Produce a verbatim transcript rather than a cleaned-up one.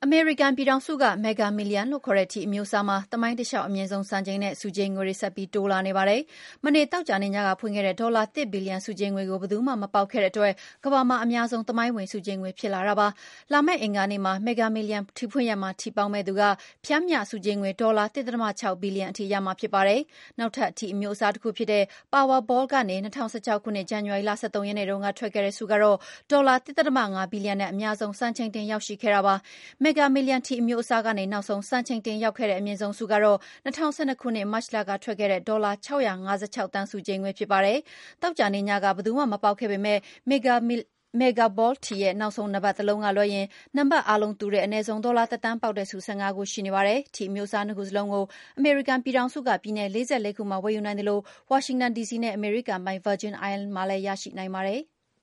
အမေရိကန်ပြည်ထောင်စုက Mega Million လို့ခေါ်တဲ့ ထီအမျိုးအစားမှာသမိုင်းတလျှောက်အမြင့်ဆုံးစံချိန်နဲ့ဆုကြေးငွေတွေဆက်ပြီးတိုးလာနေပါတယ်။မနေ့သောကြာနေ့ညကဖွင့်ခဲ့တဲ့ဒေါ်လာတစ်ဘီလီယံဆုကြေးငွေကိုဘယ်သူမှမပေါက်ခဲ့တဲ့အတွက်ကမ္ဘာမှာအများဆုံးသမိုင်းဝင်ဆုကြေးငွေဖြစ်လာတာပါ။လာမယ့်အင်္ဂါနေ့မှာ Mega Million ထီဖွင့်ရက်မှာထီပေါက်မဲ့သူကပျမ်းမျှဆုကြေးငွေဒေါ်လာ တစ်ဒသမခြောက်ဘီလီယံအထိရမှာဖြစ်ပါတယ်။နောက်ထပ်ထီအမျိုးအစားတစ်ခုဖြစ်တဲ့ Powerball ကနေ၂၀၁၆ခုနှစ်ဇန်နဝါရီလ၁၃ရက်နေ့တုန်းကထွက်ခဲ့တဲ့ဆုကတော့ဒေါ်လာ တစ်ဒသမငါးဘီလီယံနဲ့အများဆုံးစံချိန်တင်ရောက်ရှိခဲ့တာပါ။ Mega Million ထီအမျိုးအစားကနေနောက်ဆုံးစံချိန်တင်ရောက်ခဲ့တဲ့အမြင့်ဆုံးဆုကတော့၂၀၁၂ခုနှစ်မတ်လကထွက်ခဲ့တဲ့ဒေါ်လာ၆ရာ၅ဆ၆သန်းဆုကြေးငွေဖြစ်ပါတယ်။သောကြာနေ့ညကဘယ်သူမှမပေါက်ခဲ့ပေမဲ့ Mega Mega Ball ထီရဲ့နောက်ဆုံးနံပါတ်တစ်လုံးကလွှဲရင်နံပါတ်အားလုံးတူတဲ့အနည်းဆုံးဒေါ်လာတစ်သန်းပေါက်တဲ့ဆု၁၅ခုရှိနေပါတယ်။ထီအမျိုးအစားနှစ်ခုစလုံးကိုအမေရိကန်ပြည်ထောင်စုကပြည်နယ်၄၄ခုမှာဝယ်ယူနိုင်သလိုဝါရှင်တန်ဒီစီနဲ့အမေရိကန်ပိုင် Virgin Islands မှာလည်းရရှိနိုင်ပါတယ်။